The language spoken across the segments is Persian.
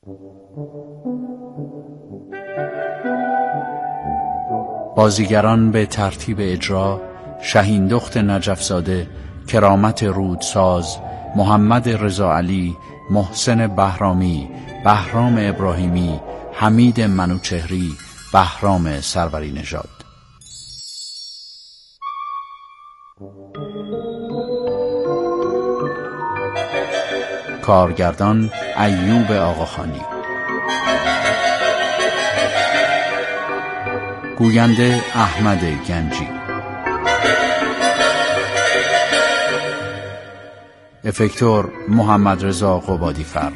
بازیگران به ترتیب اجرا: شهیندخت نجفزاده، کرامت رودساز، محمد رضا علی، محسن بهرامی، بهرام ابراهیمی، حمید منوچهری، بهرام سروری نژاد. کارگردان ایوب آقاخانی. گوینده احمد گنجی. افکتور محمد رضا قبادی‌فر.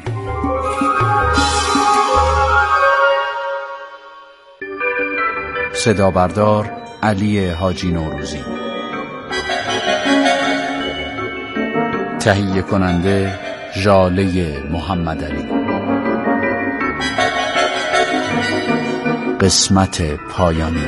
صدا بردار علی حاجی نوروزی. تهیه کننده ژاله محمدعلی. قسمت پایانی.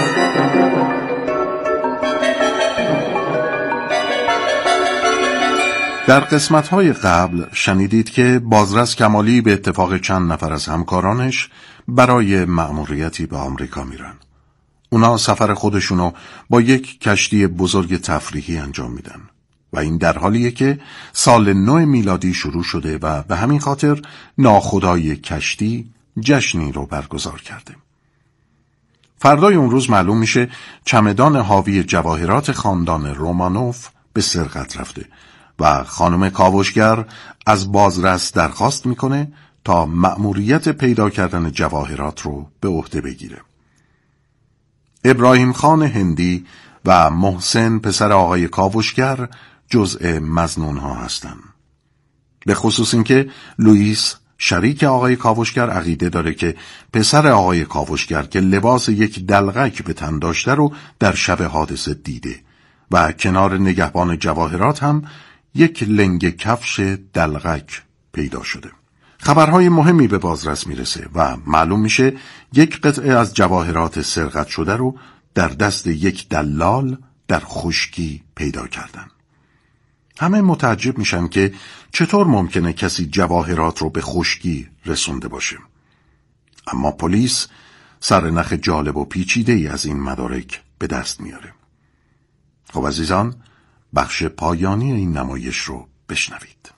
در قسمت‌های قبل شنیدید که بازرس کمالی به اتفاق چند نفر از همکارانش برای مأموریتی به آمریکا میرن. اونا سفر خودشونو با یک کشتی بزرگ تفریحی انجام میدن و این در حالیه که سال 9 میلادی شروع شده و به همین خاطر ناخدای کشتی جشنی رو برگزار کرده. فردای اون روز معلوم میشه چمدان حاوی جواهرات خاندان رومانوف به سرقت رفته و خانم کاوشگر از بازرس درخواست میکنه تا مأموریت پیدا کردن جواهرات رو به عهده بگیره. ابراهیم خان هندی و محسن پسر آقای کاوشگر جزء مظنون ها هستن. به خصوص اینکه لوئیس شریک آقای کاوشگر عقیده داره که پسر آقای کاوشگر که لباس یک دلغک به تن داشته رو در شب حادثه دیده و کنار نگهبان جواهرات هم یک لنگ کفش دلغک پیدا شده. خبرهای مهمی به بازرس میرسه و معلوم میشه یک قطعه از جواهرات سرقت شده رو در دست یک دلال در خشکی پیدا کردن. همه متعجب میشن که چطور ممکنه کسی جواهرات رو به خشکی رسونده باشه. اما پلیس سرنخ جالب و پیچیده‌ای از این مدارک به دست میاره. خب عزیزان، بخش پایانی این نمایش رو بشنوید.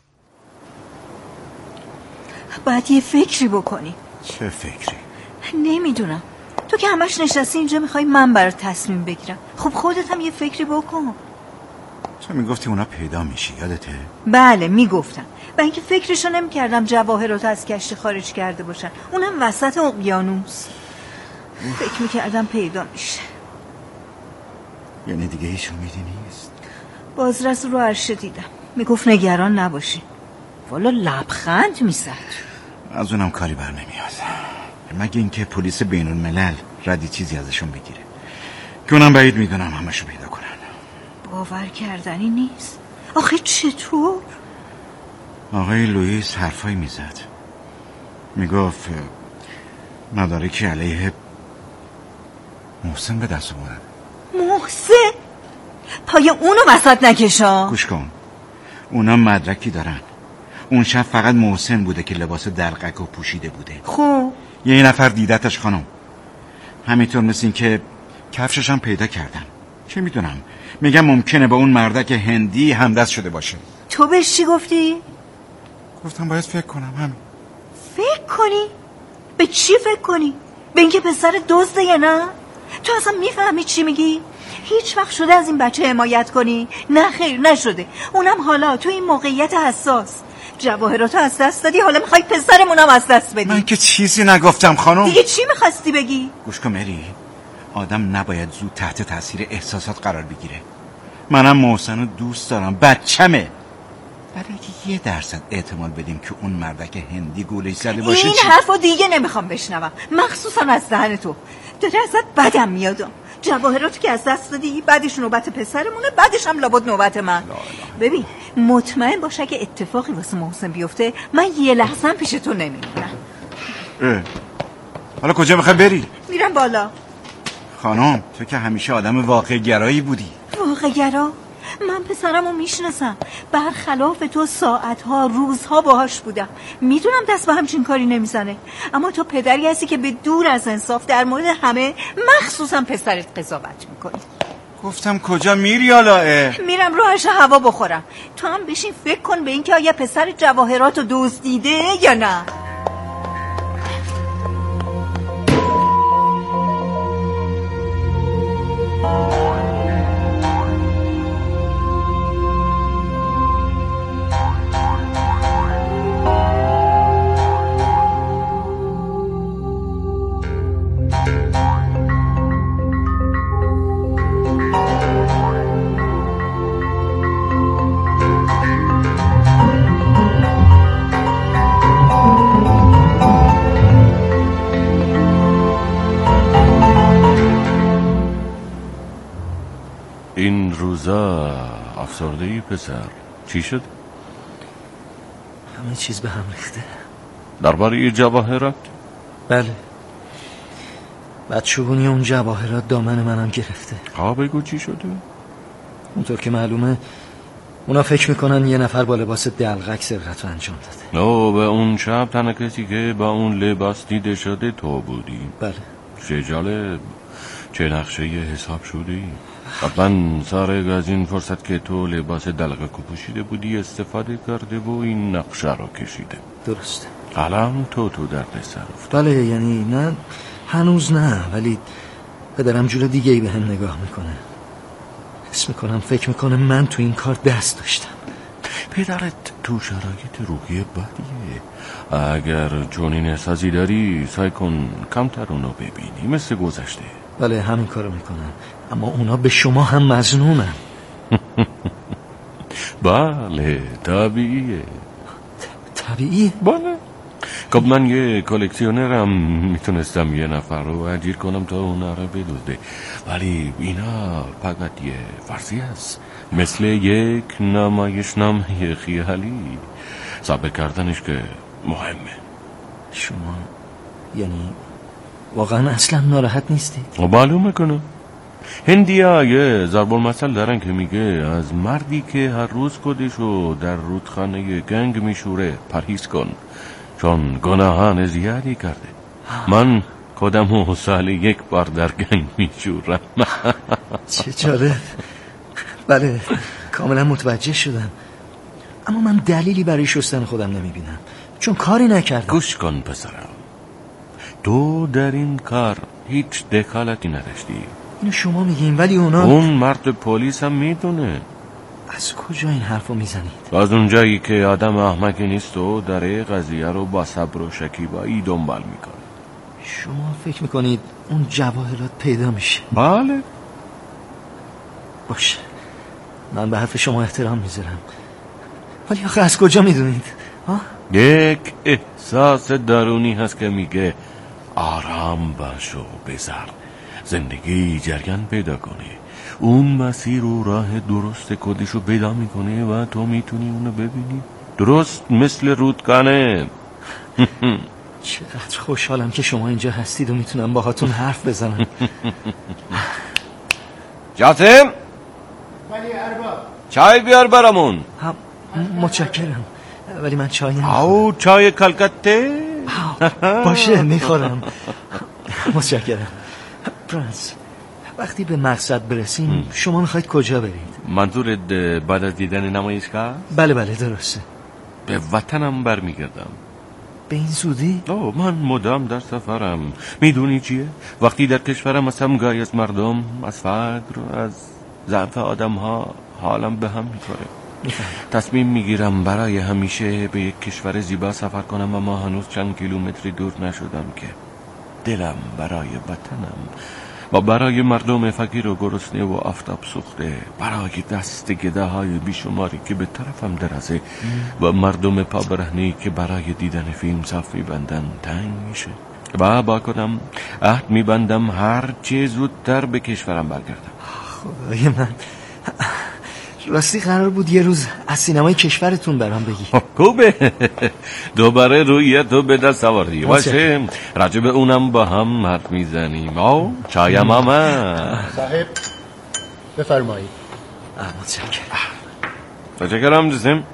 باید یه فکری بکنی. چه فکری؟ نمیدونم. تو که همش نشستی اینجا میخوای من برات تصمیم بگیرم. خب خودت هم یه فکری بکن. تو میگفتی اونا پیدا میشی، یادته؟ بله میگفتم. و اینکه فکرشو نمیکردم جواهرات از کشتی خارج کرده باشن، اونم وسط اقیانوس. فکر میکردم پیدا میشه. یعنی دیگه هیچ امیدی نیست؟ بازرس رو عرشه دیدم، میگفت نگران نباشی. والا لبخند میزد. از اونم کاری بر نمیاد، مگه اینکه پلیس بین الملل ردی چیزی ازشون بگیره که اونم بعید میدونم همشو پیدا کنن. باور کردنی نیست. آخه چطور؟ آقای لوئیس حرفایی میزد، میگفت مدارکی علیه محسن به دست آوردن. محسن؟ پای اونو وسط نکشا. گوش کن، اونا مدرکی دارن. اون شب فقط محسن بوده که لباس دلقک و پوشیده بوده. خوب یه نفر دیدتش خانم، همینطور مثل این که کفشش هم پیدا کردن. چه میدونم، میگم ممکنه با اون مردک هندی همدست شده باشه. تو بهش چی گفتی؟ گفتم باید فکر کنم. همین. فکر کنی؟ به چی فکر کنی؟ به اینکه پسر دزده یا نه؟ تو اصلا میفهمی چی میگی؟ هیچ وقت شده از این بچه حمایت کنی؟ نه خیر، نشده. اونم حالا تو این موقعیت حساس. جواهراتو از دست دادی، حالا میخوای پسرمونم از دست بدی. من که چیزی نگفتم خانم. دیگه چی میخواستی بگی؟ گوش کن مری، آدم نباید زود تحت تاثیر احساسات قرار بگیره. منم محسنو دوست دارم، بچمه. برای اینکه 1% احتمال بدیم که اون مردک هندی گولش زده باشه. این حرفو دیگه نمیخوام بشنوم، مخصوصا از دهن تو. داره ازت بدم میادم. جواهراتو که از دست دادی، بعدش نوبت پسرمونه، بعدش هم لابد نوبت من. ببین مطمئن باش اگه اتفاقی واسه محسن بیفته من یه لحظه هم پیش تو نمیمونم. حالا کجا میخوای بری؟ میرم بالا. خانم تو که همیشه آدم واقع گرایی بودی. واقع گرا؟ من پسرمو میشناسم، برخلاف تو ساعتها روزها باهاش بودم، میدونم دست به همچین کاری نمیزنه، اما تو پدری هستی که به دور از انصاف در مورد همه مخصوصا پسرت قضاوت میکنی. گفتم کجا میری حالا؟ میرم راهش هوا بخورم. تو هم بشین فکر کن به این که آیا پسر جواهرات رو دزدیده یا نه. این روزا افسرده‌ای پسر؟ چی شد؟ همه چیز به هم ریخته. درباره جواهرات؟ بله، بدشگونی اون جواهرات دامن منم گرفته. بگو چی شده؟ اونطور که معلومه اونا فکر میکنن یه نفر با لباس دلغک سرقت رو انجام داده. به اون شب تنها کسی که با اون لباس دیده شده تو بودی. بله. چه جالب، چه نقشه حساب شدی؟ قبلا سارگ از این فرصت که تو لباس دلغک پوشیده بودی استفاده کرده و این نقشه رو کشیده. درسته. الان تو درد سر افتاد. بله، یعنی نه هنوز نه، ولی پدرم جور دیگه ای به هم نگاه میکنه. حس میکنم فکر میکنه من تو این کار دست داشتم. پدرت تو شرایط روحی بدیه. اگر چنین احساسی داری سعی کن کمتر اونو ببینی مثل گذشته. بله همین کارو میکنم، اما اونا به شما هم مظنونن. بله طبیعیه. طبیعیه؟ بله. خب من یه کلکسیونرم، میتونستم یه نفر رو اجیر کنم تا اونا رو بدوده، ولی اینا فقط یه فرضی است، مثل یک نمایشنامه خیالی. ثابت کردنش که مهمه. شما یعنی واقعا اصلا ناراحت نیستید؟ معلومه کنم. هندیا یه ضرب المثل دارن که میگه از مردی که هر روز خودشو در رودخانه گنگ میشوره پرهیز کن، چون گناهان زیادی کرده. من خودمو سال یک بار در گنگ میشورم. چه جالب. بله کاملا متوجه شدم، اما من دلیلی برای شستن خودم نمیبینم، چون کاری نکردم. گوش کن پسرم، تو در این کار هیچ دخالتی نداشتی. اینو شما میگین، ولی اون مرد پلیس هم میدونه. از کجا این حرفو میزنید؟ از اونجایی که آدم احمقی نیست و در قضیه رو با صبر و شکیبایی دنبال میکنه. شما فکر میکنید اون جواهرات پیدا میشه؟ بله. باشه، من به حرف شما احترام میذارم، ولی آخه از کجا میدونید؟ یک احساس درونی هست که میگه آرام باش و بذار زندگی جریان پیدا کنه. اون مسیر و راه درست خودشو پیدا میکنه و تو میتونی اونو ببینی، درست مثل رودخانه. چقدر خوشحالم که شما اینجا هستید و میتونم باهاتون حرف بزنم. جاسم، ولی ارباب چای بیار برامون. متشکرم، ولی من چای نمیخورم. او چای کلکته؟ باشه میخورم. متشکرم. پرنس، وقتی به مقصد برسیم شما میخواید کجا برید؟ منظورت بعد از دیدن نمایشگاه؟ بله درسته. به وطنم برمیگردم. به این زودی؟ من مدام در سفرم. میدونی چیه؟ وقتی در کشورم هستم گاهی از مردم، از فقر، از ضعف آدم ها حالم به هم میخوره. تصمیم میگیرم برای همیشه به یک کشور زیبا سفر کنم، اما هنوز چند کیلومتری دور نشدم که دلم برای وطنم و برای مردم فقیر و گرسنه و آفتاب سوخته، برای دست گده های بیشماری که به طرفم درازه و مردم پا برهنه‌ای که برای دیدن فیلم صف می‌بندن تنگ میشه. و با خودم عهد می‌بندم هر چه زودتر به کشورم برگردم. خدای من، راستی قرار بود یه روز از سینمای کشورتون برام بگی. خوبه، دوباره روی تو به دست آوردی. باشه، راجب اونم با هم حرف میزنیم. چایم آمد. صاحب بفرمایید. متشکرم جزم.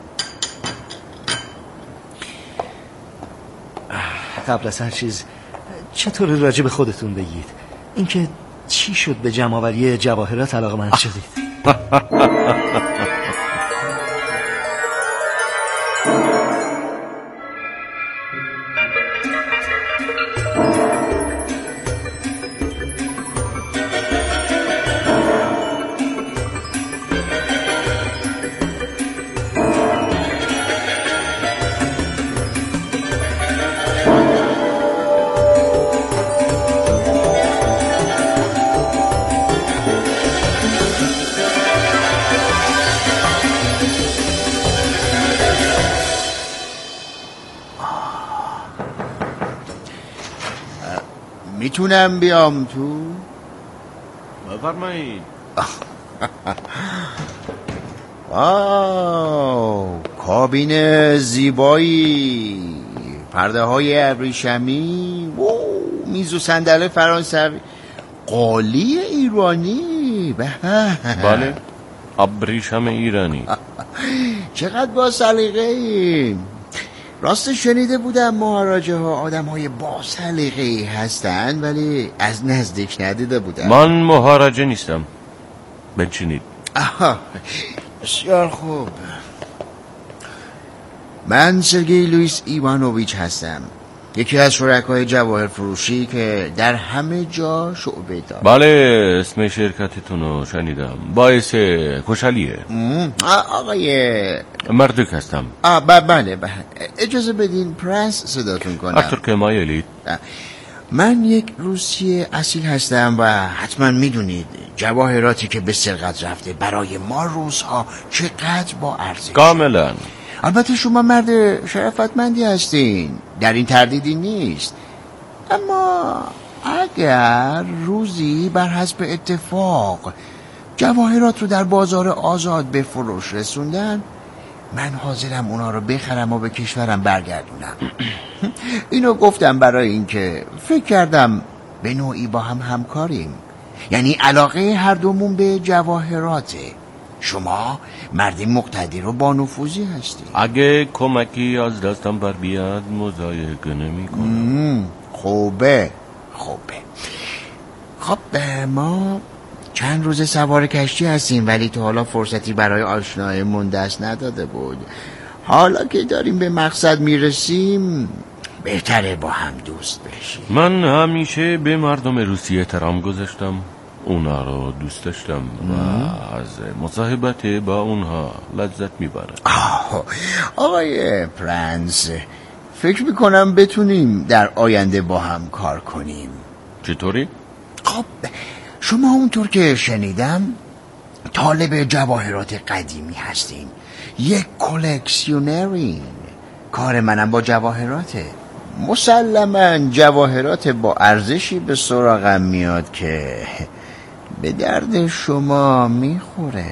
قبل از هر چیز چطور راجع به خودتون بگید؟ اینکه چی شد به جمع‌آوری جواهرات علاقه‌مند شدید؟ میتونم بیام تو؟ بفرمایید. کابین زیبایی، پرده های ابریشمی، میز و صندلی فرانسوی، قالی ایرانی. بله، ابریشم ایرانی. چقدر با سلیقه ایم. راست شنیده بودم مهاراجه ها آدم های با سلیقه هستن، ولی از نزدیک ندیده بودم. من مهاراجه نیستم. بنشینید. بسیار خوب. من سرگئی لوئیس ایوانوویچ هستم، یکی از شرکای جواهر فروشی که در همه جا شعبه دارم. بله، اسم شرکتتون رو شنیدم. باعث خوشحالیه. آقای مردک هستم. بله. اجازه بدین پرنس صداتون کنم. هرطور که مایلید. من یک روسی اصیل هستم و حتما میدونید جواهراتی که به سرقت رفته برای ما روس‌ها چقدر با ارزش. کاملا. البته شما مرد شرافتمندی هستین، در این تردیدی نیست، اما اگر روزی بر حسب اتفاق جواهرات رو در بازار آزاد به فروش رسوندن، من حاضرم اونا رو بخرم و به کشورم برگردونم. اینو گفتم برای اینکه فکر کردم به نوعی با هم همکاریم، یعنی علاقه هر دومون به جواهراته. شما مردی مقتدر و با نفوذی هستی. اگه کمکی از دستم بر بیاد مضایقه نمی کنم. خوبه. خب ما چند روز سوار کشتی هستیم، ولی تا حالا فرصتی برای آشناییمون دست نداده بود. حالا که داریم به مقصد میرسیم بهتره با هم دوست بشیم. من همیشه به مردم روسیه احترام گذاشتم، اونا رو دوست داشتم و از مصاحبت با اونها لذت میبرم. آقای پرنس، فکر میکنم بتونیم در آینده با هم کار کنیم. چطوری؟ خب شما اونطور که شنیدم طالب جواهرات قدیمی هستین، یک کلکسیونرین. کار منم با جواهراته. مسلماً جواهرات با ارزشی به سراغم میاد که به درد شما میخوره.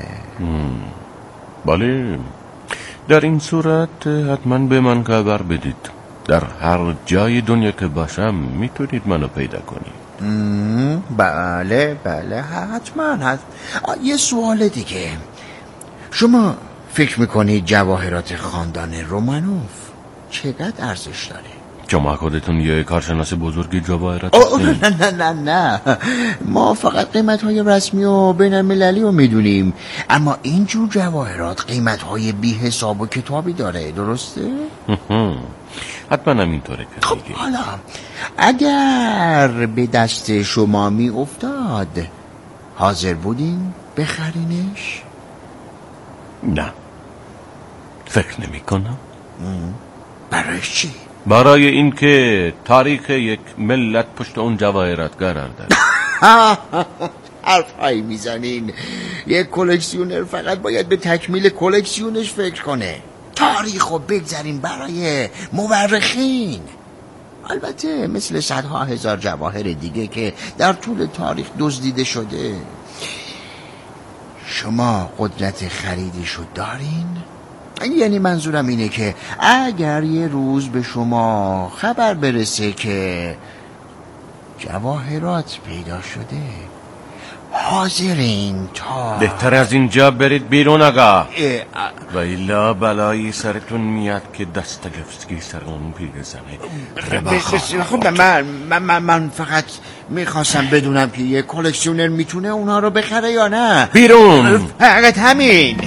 بله، در این صورت حتما به من خبر بدید. در هر جای دنیا که باشم میتونید منو پیدا کنید. بله حتما. یه سوال دیگه، شما فکر میکنید جواهرات خاندان رومانوف چقدر ارزش داره؟ شما خودتون یه کارشناس بزرگی جواهرات هستین؟ نه ما فقط قیمت‌های رسمی و بین‌المللی رو میدونیم، اما اینجور جواهرات قیمت‌های بی حساب و کتابی داره، درسته؟ حتما همینطوره که خب حالا اگر به دست شما می افتاد حاضر بودین بخرینش؟ نه، فکر نمی کنم. برای چی؟ برای اینکه تاریخ یک ملت پشت اون جواهرات قرار داره. حرفایی میزنین. یک کلکسیونر فقط باید به تکمیل کلکسیونش فکر کنه. تاریخو بگذارین برای مورخین. البته مثل صدها هزار جواهر دیگه که در طول تاریخ دزدیده شده. شما قدرت خریدیشو دارین؟ یعنی منظورم اینه که اگر یه روز به شما خبر برسه که جواهرات پیدا شده، حاضرین تا بهتر از اینجا برید بیرون آقا و ایلا بلایی سرتون میاد که دستگفسکی سر اون پیرزنه. خب من فقط میخواستم بدونم که یه کلکسیونر میتونه اونا رو بخره یا نه. بیرون. فقط همین.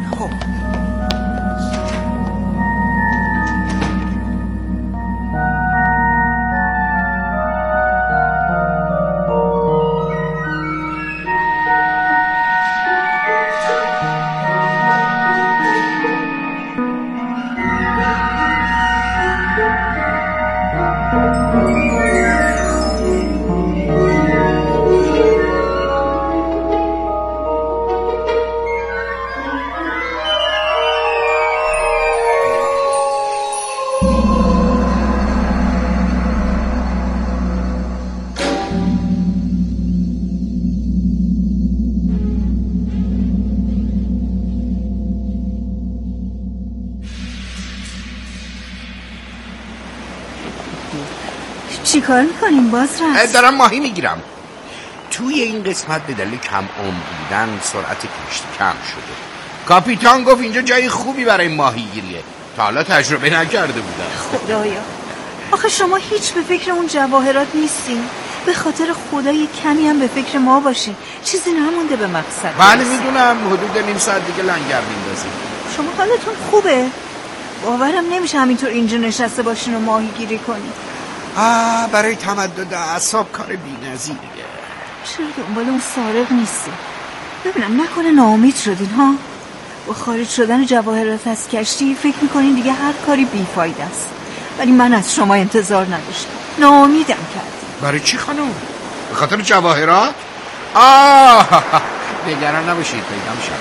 چی کار میکنیم بازرس؟ دارم ماهی میگیرم. توی این قسمت به دلیل کم عمر بودن سرعت کشتی کم شده. کاپیتان گفت اینجا جای خوبی برای ماهیگیریه. تا حالا تجربه نکرده بودم. خدایا آخه شما هیچ به فکر اون جواهرات نیستین؟ به خاطر خدای کمی هم به فکر ما باشین. چیزی نمونده به مقصد. بله میدونم، حدود نیم ساعت دیگه لنگر میندازیم. شما حالتون خوبه؟ باورم نمیشه همینطور اینجا نشسته باشین و ماهیگیری کنین. برای تمدد اعصاب کار بی‌نظیریه. چرا دنبال اون سارق نیستی؟ ببینم نکنه ناامید شدین ها؟ با خارج شدن جواهرات از کشتی فکر میکنین دیگه هر کاری بیفایده است. ولی من از شما انتظار نداشتم. ناامیدم کردی. برای چی خانم؟ به خاطر جواهرات؟ نگران نباشید پیدا میشم.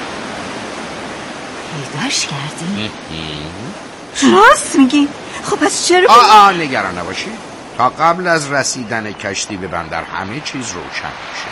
پیداش کردی؟ راست میگی؟ خب پس چرا؟ نگران نباشید. تا قبل از رسیدن کشتی به بندر همه چیز روشن میشه.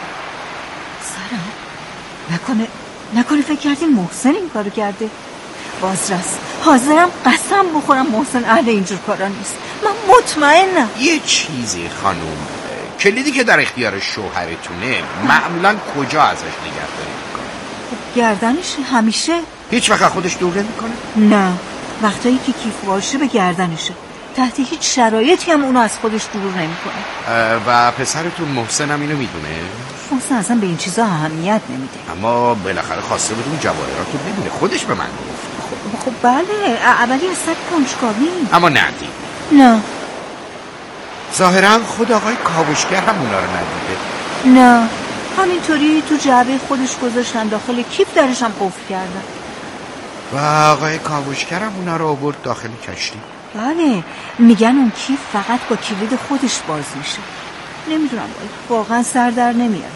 سارا نکنه فکر کردین محسن این کارو کرده؟ بازرس حاضرم قسم بخورم محسن اهل اینجور کارا نیست. من مطمئنم. یه چیزی خانم، کلیدی که در اختیار شوهرتونه معمولا کجا ازش نگهداری میکنه؟ خب گردنشه همیشه. هیچ وقت خودش دور نمیکنه؟ نه، وقتایی که کیف باشه به گردنشه. تحت هیچ شرایطی هم اونو از خودش دور نمیکنه. و پسرتون محسن هم اینو میدونه؟ محسن اصلا به این چیزا اهمیت نمیده. اما بالاخره خواسته بود اون جواهرات رو ببینه. خودش به من گفت. خب بله، اولی از صد کنجکاوی. اما ندید. نه ظاهرا خود آقای کاوشگر هم اونا رو ندیده. نه، همینطوری تو جعبه خودش گذاشتن داخل کیف، درش هم قفل کردن. و آقای کاوشگر هم اونا رو آورد داخل کشتی. بله، میگن اون کیف فقط با کلید خودش باز میشه. نمیدونم، واقعا سر در نمیاد.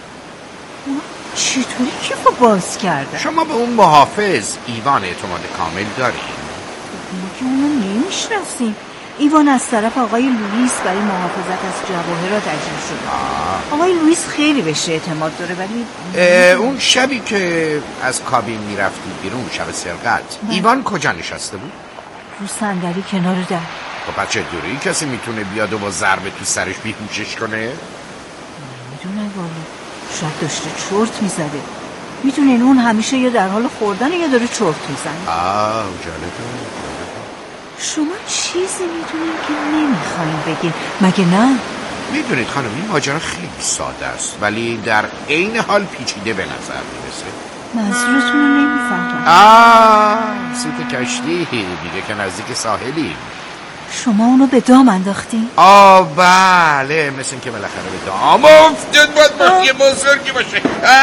چطوری کیفو باز کرده؟ شما به اون محافظ ایوان اعتماد کامل دارین؟ ما که اونو نمیشناسیم. ایوان از طرف آقای لوئیس برای محافظت از جواهرات اجرا شده. آقای لوئیس خیلی بهش اعتماد داره. ولی اون شبی که از کابین میرفتی بیرون، شب سرقت، ایوان کجا نشسته بود؟ رو صندلی کنار در. خب بچه دوری کسی میتونه بیاد و با ضربه تو سرش بیهوشش کنه؟ میدونم والا، شاید داشته چرت میزده. میدونین اون همیشه یا در حال خوردن یا داره چرت میزنه. جالبه. شما چیزی میدونین که نمیخواین بگین مگه نه؟ میدونید خانم، این ماجرا خیلی ساده است ولی در عین حال پیچیده به نظر میرسه. منظورتون رو نمیفهمم. سوت کشتی دیگه که نزدیک ساحلی. شما اونو به دام انداختین؟ بله، مثل این که بالاخره به دام افتاد. باید یه بزرگی باشه.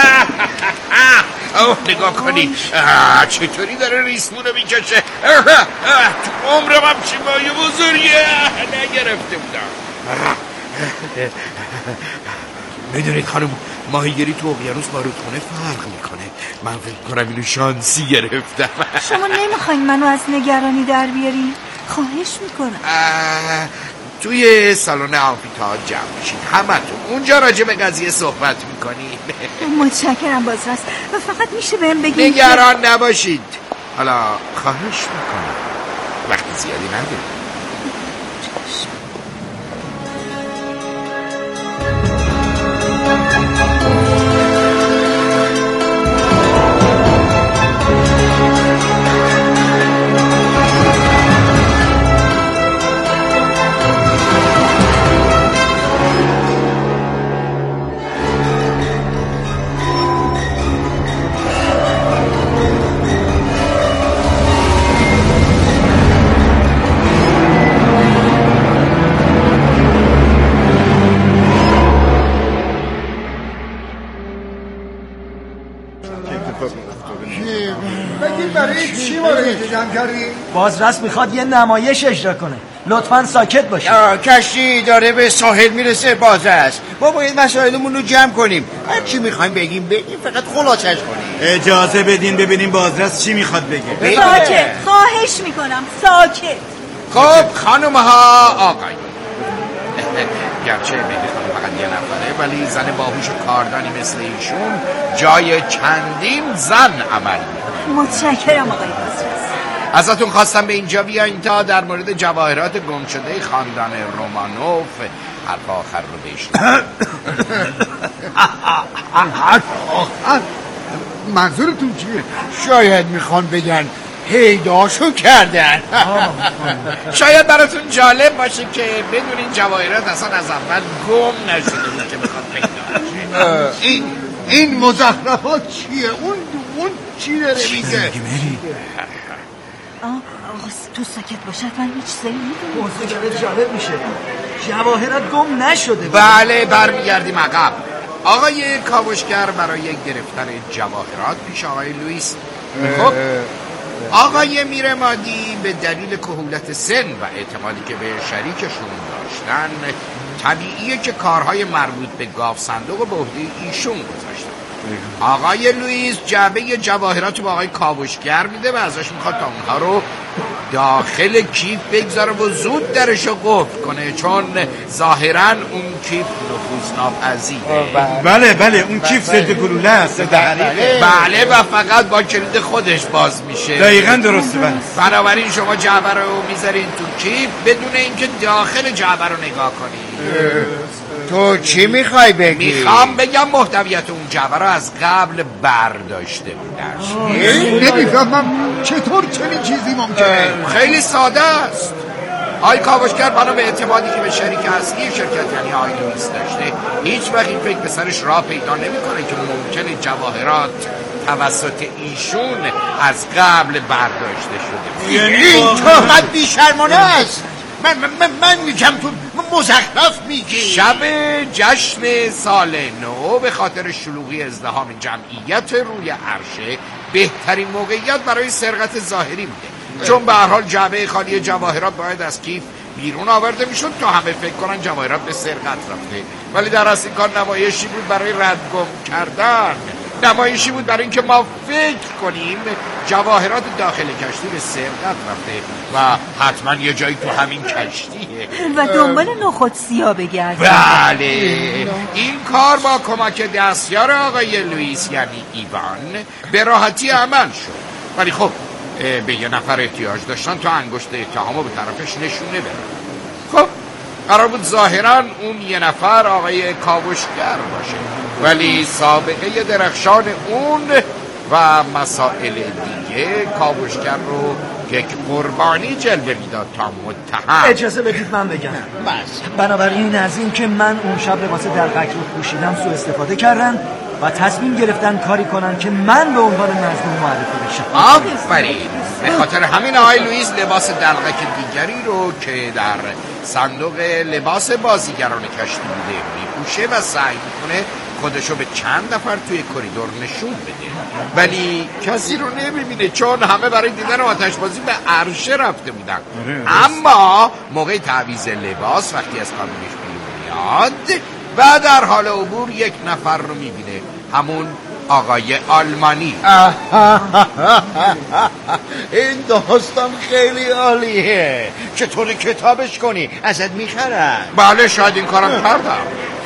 نگاه کنی چطوری داره ریسمونو میکشه. تو عمرم هم چی مایه بزرگی نگرفته بودم. میدونید خانم، ماهیگیری تو اقیانوس با رودخونه فرق میکنه. من فکر کنم اینو شانسی گرفتم. شما نمیخواین منو از نگرانی در بیاری؟ خواهش میکنم. توی سالن آمفی‌تئاتر جمع میشید همتون، اونجا راجع به قضیه صحبت میکنید. متشکرم بازرس، و فقط میشه بهم بگین نگران نباشید. حالا خواهش میکنم وقت زیادی ندارید. جمع کردی؟ بازرس میخواد یه نمایش اجرا کنه، لطفاً ساکت باشید. کشتی داره به ساحل میرسه بازرس. ما باید مسائلمون رو جمع کنیم. هر چی میخوایم بگیم فقط خلاصش کنیم. اجازه بدین ببینیم بازرس چی میخواد بگه. ساکت، خواهش میکنم ساکت. خب خانم ها آقای گرچه مهدی خانم فقط یه نفره ولی زن باهوش کاردانی مثل ایشون جای چندین زن عمل میکنه. متشکرم آقای بازرس. ازتون خواستم به اینجا بیاین تا در مورد جواهرات گم شده خاندان رومانوف حرف آخر رو بشنوید. منظورتون چیه؟ شاید میخوان بگن پیداشو کردن. شاید براتون جالب باشه که بدون این جواهرات اصلا از اول گم نشده بود که میخواد پیدا شه. این مزخرفات چیه؟ اون چی داره میگه؟ تو ساکت باشد من هیچ سری میدونم. موضوع داره جالب میشه. جواهرات گم نشده. بله برمیگردیم عقب. آقای کاوشگر برای گرفتن جواهرات پیش آقای لوئیس. خب آقای میرمادی به دلیل کهولت سن و اعتمادی که به شریکشون داشتن طبیعیه که کارهای مربوط به گاو صندوق به عهده ایشون گذاشتن. آقای لوئیس جعبه جواهرات با آقای کاوشگر میده و ازش میخواد تا اونها رو داخل کیف بگذاره و زود درشو قفل کنه چون ظاهرا اون کیف نفوذناپذیره. بله اون کیف ضد گلوله است. بله و فقط با کلید خودش باز میشه. دقیقاً درسته. بنابراین شما جعبه رو میذارین تو کیف بدون اینکه داخل جعبه رو نگاه کنید. تو چی میخوای بگی؟ میخوام بگم محتویات اون جعبه رو از قبل برداشته بودن. نمیفهمم چطور چنین چیزی ممکنه؟ خیلی ساده است. آقای کاوشگر بنا به اعتمادی که به شریک اصلی شرکت یعنی آقای لوئیس داشته هیچ وقت این فکر به سرش راه پیدا نمیکنه که ممکنه جواهرات توسط ایشون از قبل برداشته شده. این تهمت بیشرمانه است. من میگم تو مزخرف میگی. شب جشن سال نو به خاطر شلوغی ازدحام جمعیت روی عرشه بهترین موقعیت برای سرقت ظاهری بوده، چون به هر حال جعبه خالی جواهرات باید از کیف بیرون آورده میشد تا همه فکر کنن جواهرات به سرقت رفته، ولی در اصل این کار نمایشی بود برای ردگم کردن. نمایشی بود برای اینکه ما فکر کنیم جواهرات داخل کشتی به سرقت رفته و حتما یه جایی تو همین کشتیه و دنبال نخود سیاه بگرد. بله این کار با کمک دستیار آقای لوئیس یعنی ایوان به راحتی عمل شد، ولی خب به یه نفر احتیاج داشتن تا انگشت اتهامو به طرفش نشونه برن. خب قرار بود ظاهرا اون یه نفر آقای کاوشگر باشه، ولی سابقه درخشان اون و مسائل دیگه کاوشگر رو یک قربانی جلوه میداد تا متهم. اجازه بدید من بگم. بنابراین از این که من اون شب لباس دلقک رو پوشیدم سوء استفاده کردن و تصمیم گرفتن کاری کنن که من به عنوان مظنون معرفی بشم. آفرین. به خاطر همین آقای لوئیس لباس دلقک دیگری رو که در صندوق لباس بازیگران کشتی بوده میپوشه و سعی میکنه خودشو به چند نفر توی کریدور نشون بده، ولی کسی رو نمیبینه چون همه برای دیدن آتشبازی به عرشه رفته بودن. اما موقع تعویض لباس وقتی از کابینش بیرون میاد و در حال عبور یک نفر رو میبینه، همون آقای آلمانی. این داستان خیلی عالیه. چطور کتابش کنی؟ ازت میخرن. بله شاید این کارم کردم.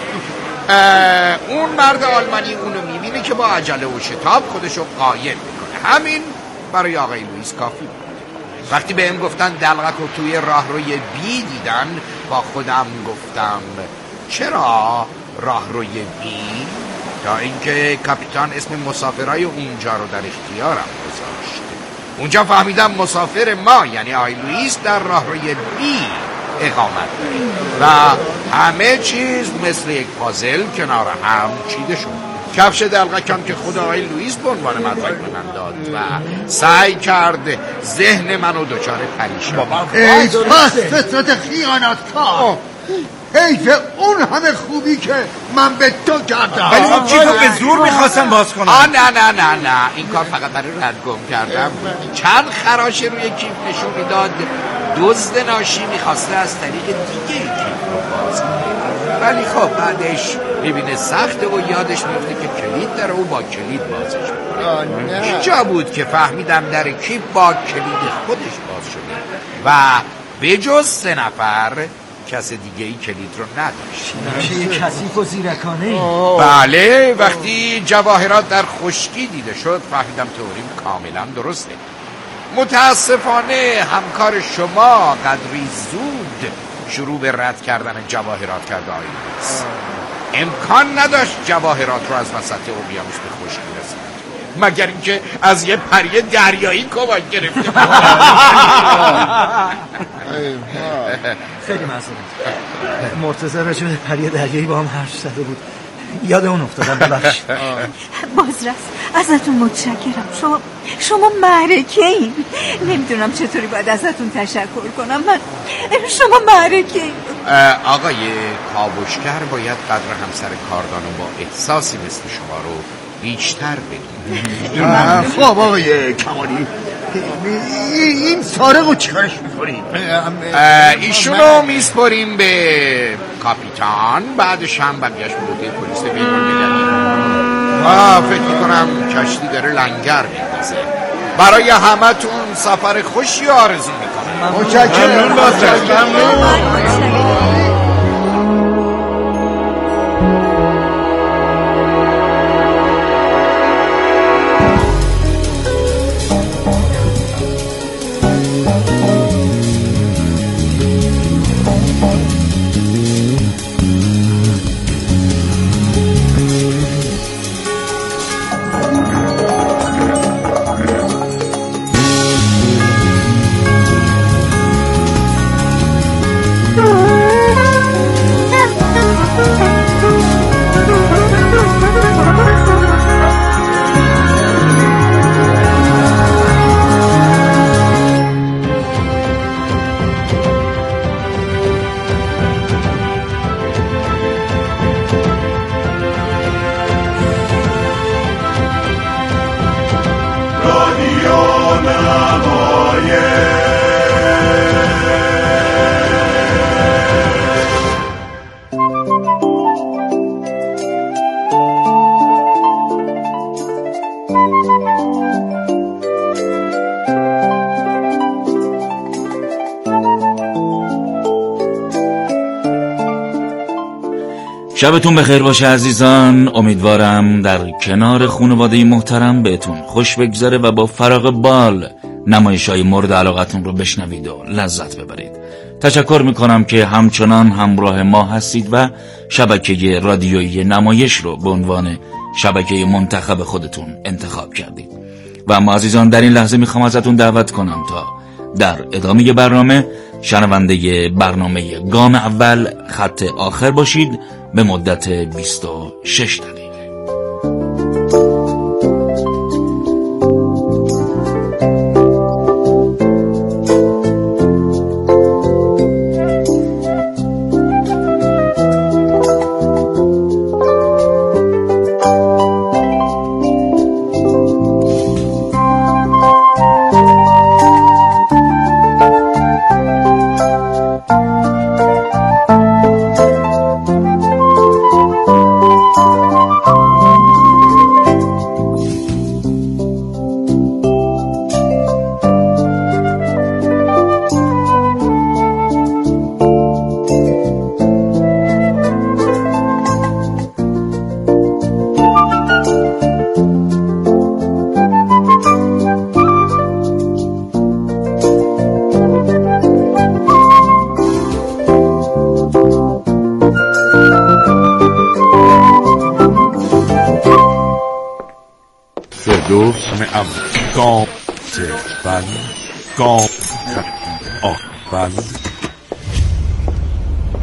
اون مرد آلمانی اونو میبینه که با عجله و شتاب خودشو قایم میکنه. همین برای آقای لوئیس کافی بود. وقتی به هم گفتن دلقک رو توی راهروی بی دیدن با خودم گفتم چرا راهروی بی؟ تا اینکه کاپیتان اسم مسافرای اونجا رو در اختیارم گذاشت. اونجا فهمیدم مسافر ما یعنی آقای لوئیس در راهروی بی اقامت داره و همه چیز مثل یک پازل کنار هم چیده شد. کفش دلقکم که خود آقای لوئیس به عنوان مدرک به من داد و سعی کرد ذهن منو دچار پریشانی. فطرت خیانتکار. حیف اون همه خوبی که من به تو کردم. ولی اون کیفو به زور میخواستن باز کنن. نه این کار فقط برای ردگم کردم. چند خراش روی کیف نشون میداد دزد ناشی میخواسته از طریق دیگه کیف رو باز کنه. ولی خب بعدش میبینه سخته و یادش میفته که کلید داره و با کلید بازش میکنه. اینجا بود که فهمیدم در کیف با کلید خودش باز شده و به جز 3 نفر کس دیگه ای کلید رو نداشت. کثیف و زیرکانه. بله، وقتی جواهرات در خشکی دیده شد فهمیدم تئوریم کاملا درسته. متاسفانه همکار شما قدری زود شروع به رد کردن جواهرات کرده آیدیس. امکان نداشت جواهرات رو از وسط اقیانوس به خشکی رسوند مگر اینکه از یه پری دریایی کمک گرفته. خیلی معذرت. مرتضی راجع به پری دریایی با هم حرف زده بود، یاد اون افتادم، ببخشید. بازرس ازتون متشکرم. شما معرکه این. نمیدونم چطوری باید ازتون تشکر کنم. شما معرکه این. آقای کاوشگر باید قدر همسر کاردانو با احساسی مثل شما رو بیشتر بدونه. خب آقای کمالی، این سارقو چیکارش میکنیم؟ ایشونو میسپاریم به کاپیتان، بعدش هم بقیه‌اش به پلیس بین‌المللی. فکر میکنم کشتی داره لنگر میندازه. برای همتون سفر خوشی آرزو میکنم. متشکرم. شبتون بخیر باشه عزیزان. امیدوارم در کنار خانواده محترم بهتون خوش بگذره و با فراغ بال نمایش‌های مورد علاقتون رو بشنوید و لذت ببرید. تشکر میکنم که همچنان همراه ما هستید و شبکه رادیویی نمایش رو به عنوان شبکه منتخب خودتون انتخاب کردید. و اما عزیزان در این لحظه میخوام ازتون دعوت کنم تا در ادامه برنامه شنونده برنامه گام اول خط آخر باشید به مدت 26 دقیقه. گام اول